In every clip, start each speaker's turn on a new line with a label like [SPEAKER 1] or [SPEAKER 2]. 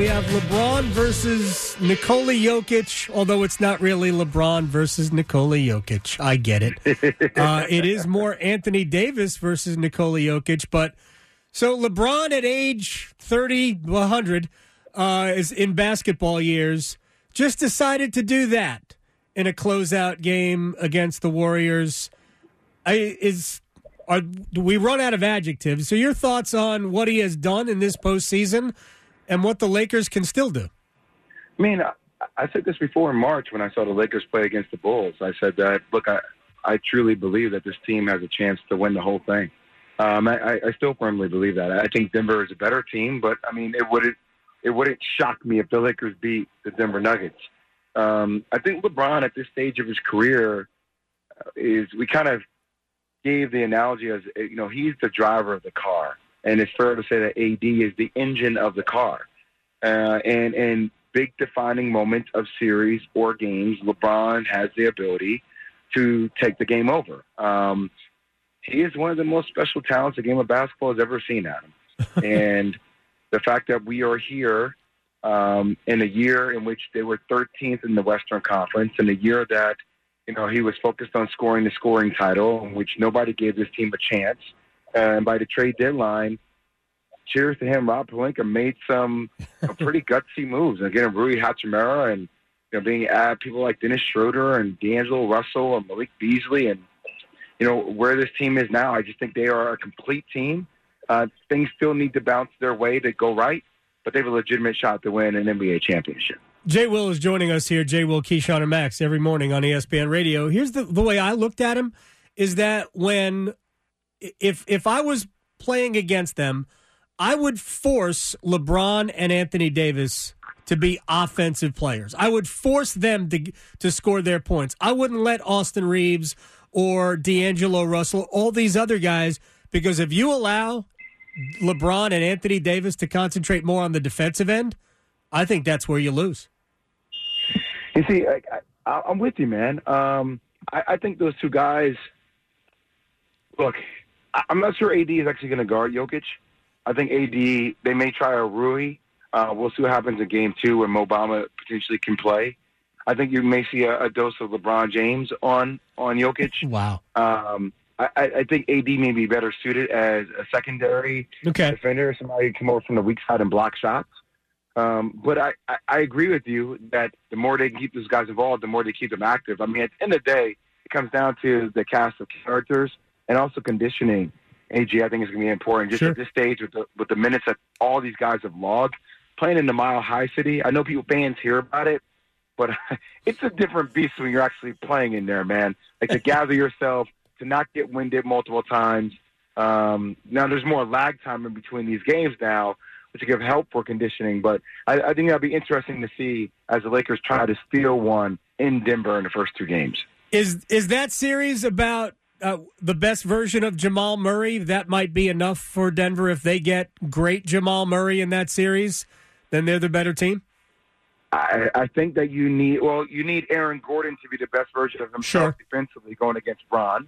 [SPEAKER 1] have LeBron versus Nikola Jokic, although it's not really LeBron versus Nikola Jokic. I get it. It is more Anthony Davis versus Nikola Jokic. But so LeBron at age 30, 100, is in basketball years, just decided to do that in a closeout game against the Warriors. We run out of adjectives. So your thoughts on what he has done in this postseason and what the Lakers can still do?
[SPEAKER 2] I mean, I said this before in March when I saw the Lakers play against the Bulls. I said that, look, I truly believe that this team has a chance to win the whole thing. I still firmly believe that. I think Denver is a better team, but, I mean, it wouldn't shock me if the Lakers beat the Denver Nuggets. I think LeBron at this stage of his career we kind of gave the analogy as, he's the driver of the car. And it's fair to say that AD is the engine of the car. And big defining moments of series or games, LeBron has the ability to take the game over. He is one of the most special talents the game of basketball has ever seen, Adam. And the fact that we are here in a year in which they were 13th in the Western Conference, in a year that he was focused on scoring the scoring title, in which nobody gave this team a chance. And by the trade deadline, cheers to him, Rob Pelinka made some pretty gutsy moves. And getting Rui Hachimura and being at people like Dennis Schroeder and D'Angelo Russell and Malik Beasley. And, where this team is now, I just think they are a complete team. Things still need to bounce their way to go right, but they have a legitimate shot to win an NBA championship.
[SPEAKER 1] Jay Will is joining us here. Jay Will, Keyshawn, and Max every morning on ESPN Radio. Here's the way I looked at him is that if I was playing against them, I would force LeBron and Anthony Davis to be offensive players. I would force them to score their points. I wouldn't let Austin Reeves or D'Angelo Russell, all these other guys, because if you allow LeBron and Anthony Davis to concentrate more on the defensive end, I think that's where you lose.
[SPEAKER 2] You see, I'm with you, man. I think those two guys, look, I'm not sure AD is actually going to guard Jokic. I think AD, they may try a Rui. We'll see what happens in Game 2 when Mo Bamba potentially can play. I think you may see a dose of LeBron James on Jokic.
[SPEAKER 1] Wow.
[SPEAKER 2] I think AD may be better suited as a secondary defender, somebody who can come over from the weak side and block shots. But I agree with you that the more they can keep those guys involved, the more they keep them active. I mean, at the end of the day, it comes down to the cast of characters and also conditioning. AG, I think, is going to be important. Just at this stage, with the minutes that all these guys have logged, playing in the Mile High City, I know fans hear about it, but it's a different beast when you're actually playing in there, man. Like, to gather yourself, to not get winded multiple times. Now, there's more lag time in between these games now, which give help for conditioning. But I think that'll be interesting to see as the Lakers try to steal one in Denver in the first two games.
[SPEAKER 1] Is that series about the best version of Jamal Murray? That might be enough for Denver. If they get great Jamal Murray in that series, then they're the better team?
[SPEAKER 2] I think that you need Aaron Gordon to be the best version of himself defensively going against Bron.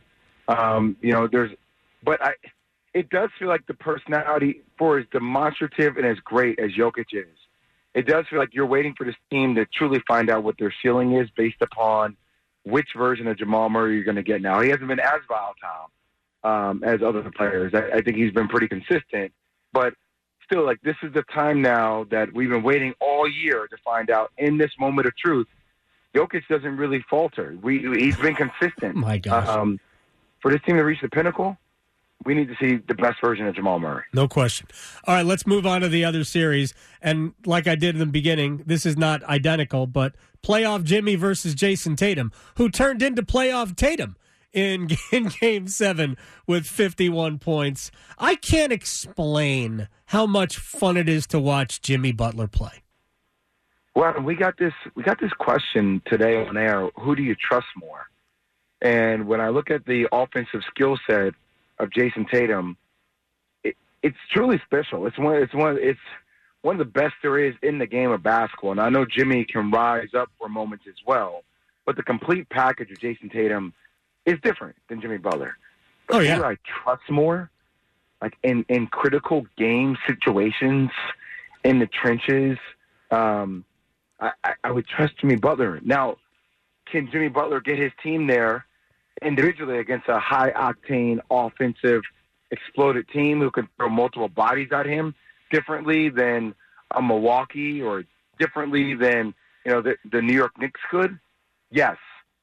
[SPEAKER 2] It does feel like the personality, for as demonstrative and as great as Jokic is, it does feel like you're waiting for this team to truly find out what their ceiling is based upon which version of Jamal Murray you're going to get now. He hasn't been as volatile as other players. I think he's been pretty consistent. But still, like, this is the time now that we've been waiting all year to find out. In this moment of truth, Jokic doesn't really falter. He's been consistent.
[SPEAKER 1] My gosh.
[SPEAKER 2] For this team to reach the pinnacle, we need to see the best version of Jamal Murray.
[SPEAKER 1] No question. All right, let's move on to the other series. And like I did in the beginning, this is not identical, but playoff Jimmy versus Jason Tatum, who turned into playoff Tatum in Game 7 with 51 points. I can't explain how much fun it is to watch Jimmy Butler play.
[SPEAKER 2] Well, we got this question today on air, who do you trust more? And when I look at the offensive skill set of Jason Tatum, it's truly special. It's one of the best there is in the game of basketball. And I know Jimmy can rise up for moments as well, but the complete package of Jason Tatum is different than Jimmy Butler. But who I trust more, like in critical game situations, in the trenches, I would trust Jimmy Butler. Now, can Jimmy Butler get his team there individually against a high-octane, offensive, exploded team who can throw multiple bodies at him differently than a Milwaukee or differently than the New York Knicks could? Yes.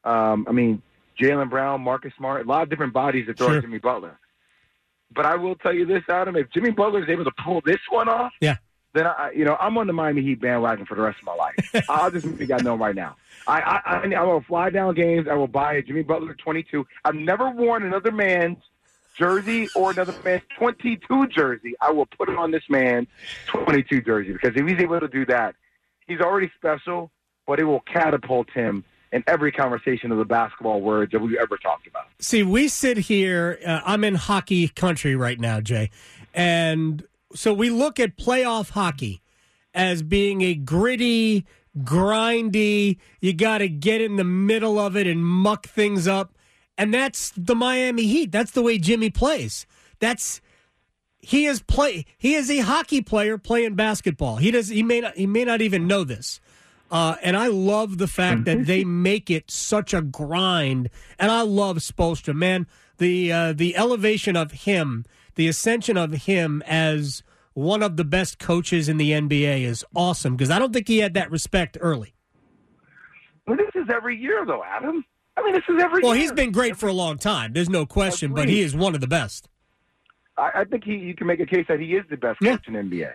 [SPEAKER 2] Jaylen Brown, Marcus Smart, a lot of different bodies to throw at Jimmy Butler. But I will tell you this, Adam, if Jimmy Butler is able to pull this one off, then I'm on the Miami Heat bandwagon for the rest of my life. I'll just make that known right now. I will fly down games. I will buy a Jimmy Butler 22. I've never worn another man's jersey or another man's 22 jersey. I will put it on this man's 22 jersey because if he's able to do that, he's already special, but it will catapult him in every conversation of the basketball words that we've ever talked about.
[SPEAKER 1] See, we sit here, I'm in hockey country right now, Jay, and so we look at playoff hockey as being a gritty, grindy, you got to get in the middle of it and muck things up, and that's the Miami Heat. That's the way Jimmy plays. He is a hockey player playing basketball. He may not even know this. And I love the fact that they make it such a grind. And I love Spoelstra, man. The elevation of him, the ascension of him as one of the best coaches in the NBA is awesome because I don't think he had that respect early.
[SPEAKER 2] Well, this is every year, though, Adam. This is every year.
[SPEAKER 1] Well, he's been great for a long time. There's no question, but he is one of the best.
[SPEAKER 2] I think you can make a case that he is the best coach in the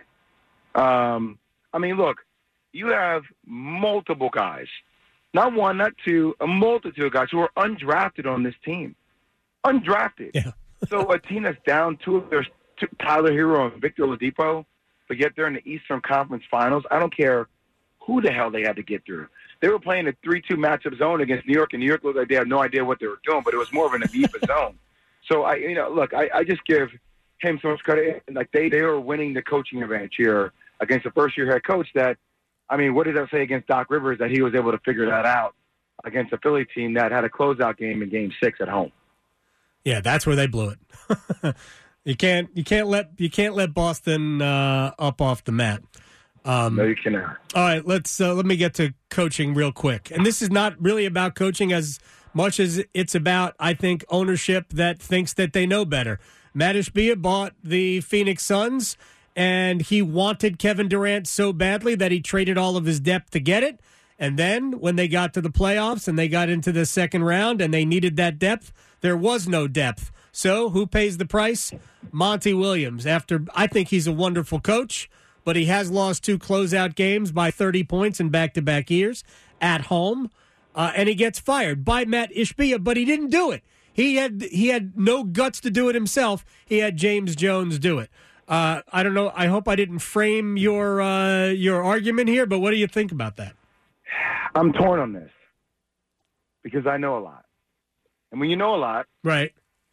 [SPEAKER 2] NBA. Look. You have multiple guys, not one, not two, a multitude of guys who are undrafted on this team. Undrafted. Yeah. So a team that's down two of their Tyler Hero and Victor Oladipo, but yet they're in the Eastern Conference Finals. I don't care who the hell they had to get through. They were playing a 3-2 matchup zone against New York, and New York looked like they had no idea what they were doing, but it was more of an amoeba zone. So I just give him so much credit. Like they were winning the coaching advantage here against a first-year head coach that. What did I say against Doc Rivers that he was able to figure that out against a Philly team that had a closeout game in Game 6 at home?
[SPEAKER 1] Yeah, that's where they blew it. You can't let Boston up off the mat.
[SPEAKER 2] No, you cannot.
[SPEAKER 1] All right, let me get to coaching real quick. And this is not really about coaching as much as it's about, I think, ownership that thinks that they know better. Matt Ishbia bought the Phoenix Suns. And he wanted Kevin Durant so badly that he traded all of his depth to get it. And then when they got to the playoffs and they got into the second round and they needed that depth, there was no depth. So who pays the price? Monty Williams. I think he's a wonderful coach, but he has lost 2 closeout games by 30 points in back-to-back years at home. And he gets fired by Matt Ishbia, but he didn't do it. He had no guts to do it himself. He had James Jones do it. I don't know. I hope I didn't frame your argument here, but what do you think about that?
[SPEAKER 2] I'm torn on this because I know a lot, and when you know a lot,
[SPEAKER 1] right?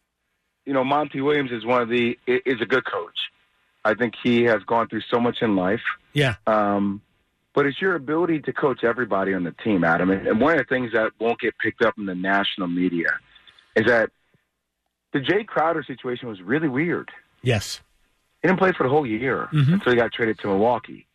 [SPEAKER 2] Monty Williams is is a good coach. I think he has gone through so much in life.
[SPEAKER 1] Yeah.
[SPEAKER 2] But it's your ability to coach everybody on the team, Adam. And one of the things that won't get picked up in the national media is that the Jay Crowder situation was really weird.
[SPEAKER 1] Yes.
[SPEAKER 2] He didn't play for the whole year until he got traded to Milwaukee.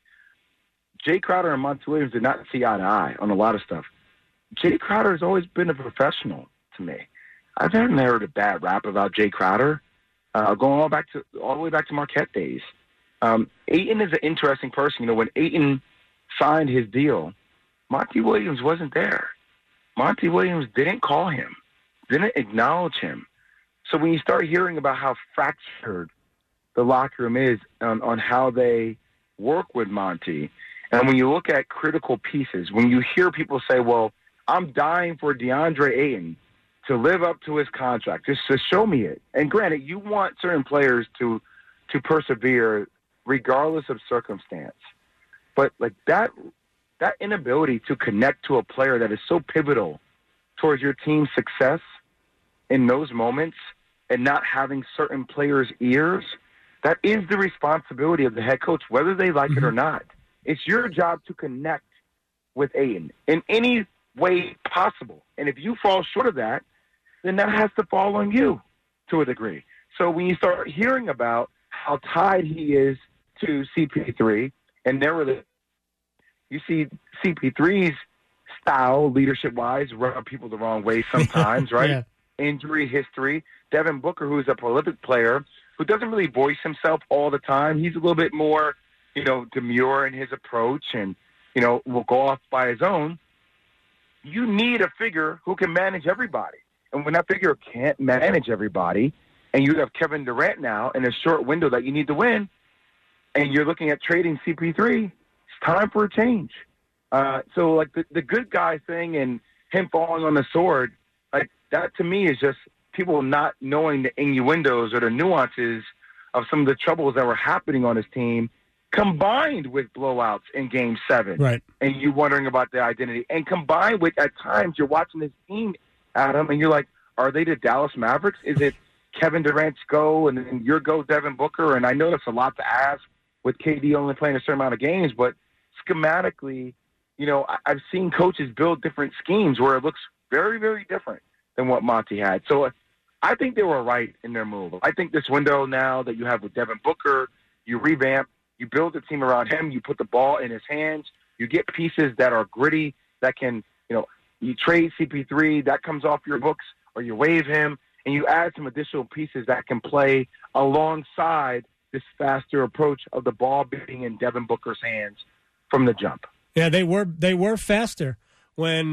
[SPEAKER 2] Jay Crowder and Monty Williams did not see eye to eye on a lot of stuff. Jay Crowder has always been a professional to me. I've never heard a bad rap about Jay Crowder, going all the way back to Marquette days. Ayton is an interesting person. When Ayton signed his deal, Monty Williams wasn't there. Monty Williams didn't call him, didn't acknowledge him. So when you start hearing about how fractured the locker room is on how they work with Monty. And when you look at critical pieces, when you hear people say, well, I'm dying for DeAndre Ayton to live up to his contract, just to show me it. And granted, you want certain players to persevere regardless of circumstance. But like that inability to connect to a player that is so pivotal towards your team's success in those moments and not having certain players' ears, that is the responsibility of the head coach, whether they like it or not. It's your job to connect with Ayton in any way possible. And if you fall short of that, then that has to fall on you to a degree. So when you start hearing about how tied he is to CP3 and their relationship, you see CP3's style, leadership-wise, rub people the wrong way sometimes, right?
[SPEAKER 1] Yeah.
[SPEAKER 2] Injury history. Devin Booker, who's a prolific player, who doesn't really voice himself all the time. He's a little bit more, demure in his approach and, will go off by his own. You need a figure who can manage everybody. And when that figure can't manage everybody, and you have Kevin Durant now in a short window that you need to win, and you're looking at trading CP3, it's time for a change. So, like, the good guy thing and him falling on the sword, like, that to me is just people not knowing the innuendos or the nuances of some of the troubles that were happening on his team, combined with blowouts in Game 7.
[SPEAKER 1] Right.
[SPEAKER 2] And you wondering about their identity. And combined with, at times, you're watching this team, Adam, and you're like, are they the Dallas Mavericks? Is it Kevin Durant's go and then your go, Devin Booker? And I know that's a lot to ask with KD only playing a certain amount of games, but schematically, I've seen coaches build different schemes where it looks very, very different than what Monty had. So I think they were right in their move. I think this window now that you have with Devin Booker, you revamp, you build a team around him, you put the ball in his hands, you get pieces that are gritty, that can, you trade CP3, that comes off your books, or you waive him, and you add some additional pieces that can play alongside this faster approach of the ball being in Devin Booker's hands from the jump.
[SPEAKER 1] Yeah, they were faster when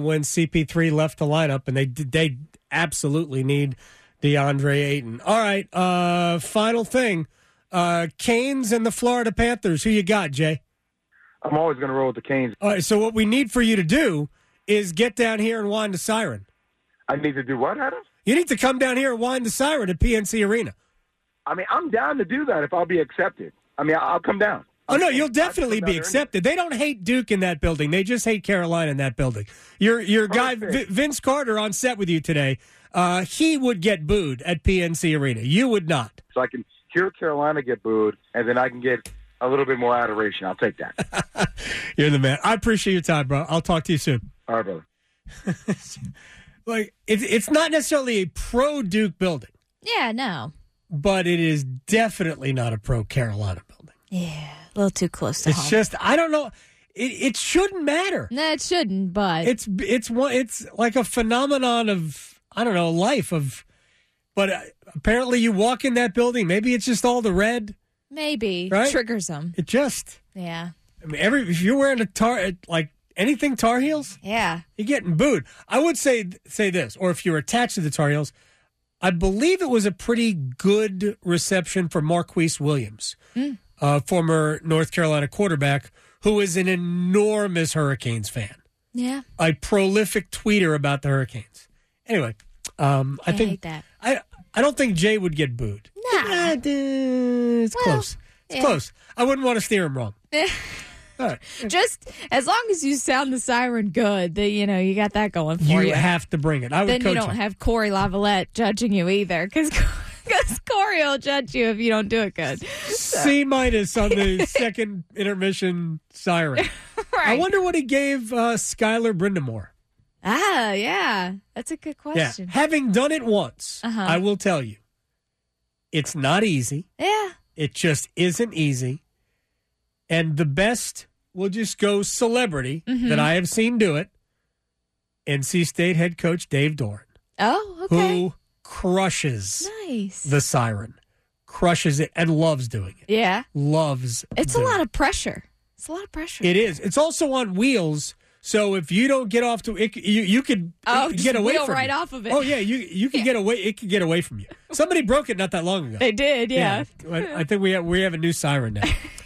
[SPEAKER 1] CP3 left the lineup, and they absolutely need DeAndre Ayton. All right, final thing, Canes and the Florida Panthers. Who you got, Jay?
[SPEAKER 2] I'm always going to roll with the Canes.
[SPEAKER 1] All right, so what we need for you to do is get down here and wind the siren.
[SPEAKER 2] I need to do what, Adam?
[SPEAKER 1] You need to come down here and wind the siren at PNC Arena.
[SPEAKER 2] I mean, I'm down to do that if I'll be accepted. I mean, I'll come down.
[SPEAKER 1] Oh, no, you'll definitely be accepted. They don't hate Duke in that building. They just hate Carolina in that building. Your guy, Vince Carter, on set with you today, he would get booed at PNC Arena. You would not.
[SPEAKER 2] So I can hear Carolina get booed, and then I can get a little bit more adoration. I'll take that.
[SPEAKER 1] You're the man. I appreciate your time, bro. I'll talk to you soon.
[SPEAKER 2] All right, brother.
[SPEAKER 1] Like, it's not necessarily a pro-Duke building.
[SPEAKER 3] Yeah, no.
[SPEAKER 1] But it is definitely not a pro-Carolina building.
[SPEAKER 3] Yeah, a little too close to home.
[SPEAKER 1] It's just, I don't know. It shouldn't matter.
[SPEAKER 3] No, it shouldn't, but...
[SPEAKER 1] It's like a phenomenon of, I don't know, life of... But apparently you walk in that building, maybe it's just all the red.
[SPEAKER 3] Maybe.
[SPEAKER 1] Right?
[SPEAKER 3] Triggers them.
[SPEAKER 1] It just...
[SPEAKER 3] Yeah.
[SPEAKER 1] I mean, if you're wearing anything Tar Heels,
[SPEAKER 3] yeah,
[SPEAKER 1] you're getting booed. I would say this, or if you're attached to the Tar Heels, I believe it was a pretty good reception for Marquise Williams, former North Carolina quarterback, who is an enormous Hurricanes fan.
[SPEAKER 3] Yeah,
[SPEAKER 1] a prolific tweeter about the Hurricanes. Anyway, I
[SPEAKER 3] hate that.
[SPEAKER 1] I don't think Jay would get booed.
[SPEAKER 3] Nah,
[SPEAKER 1] it's close. It's close. I wouldn't want to steer him wrong. All right.
[SPEAKER 3] Just as long as you sound the siren good, that you got that going for you.
[SPEAKER 1] You have to bring it. I would
[SPEAKER 3] then
[SPEAKER 1] coach
[SPEAKER 3] you don't
[SPEAKER 1] him.
[SPEAKER 3] have Corey Lavalette judging you either, because Corey will judge you if you don't do it good.
[SPEAKER 1] C- on the second intermission siren.
[SPEAKER 3] Right.
[SPEAKER 1] I wonder what he gave Skylar Brindamore.
[SPEAKER 3] Ah, yeah, that's a good question.
[SPEAKER 1] Yeah. Having done it once, I will tell you, it's not easy.
[SPEAKER 3] Yeah,
[SPEAKER 1] it just isn't easy. And the best will just go celebrity that I have seen do it. NC State head coach Dave Doran.
[SPEAKER 3] Oh, okay.
[SPEAKER 1] Who crushes
[SPEAKER 3] nice.
[SPEAKER 1] The siren. Crushes it and loves doing it.
[SPEAKER 3] Yeah.
[SPEAKER 1] Loves
[SPEAKER 3] It's a lot of pressure. It's a lot of pressure.
[SPEAKER 1] It is. It's also on wheels. So if you don't get off to it, you could get away from
[SPEAKER 3] right
[SPEAKER 1] it.
[SPEAKER 3] off of it.
[SPEAKER 1] Oh yeah, you can get away. It could get away from you. Somebody broke it not that long ago.
[SPEAKER 3] They did, yeah.
[SPEAKER 1] I think we have a new siren now.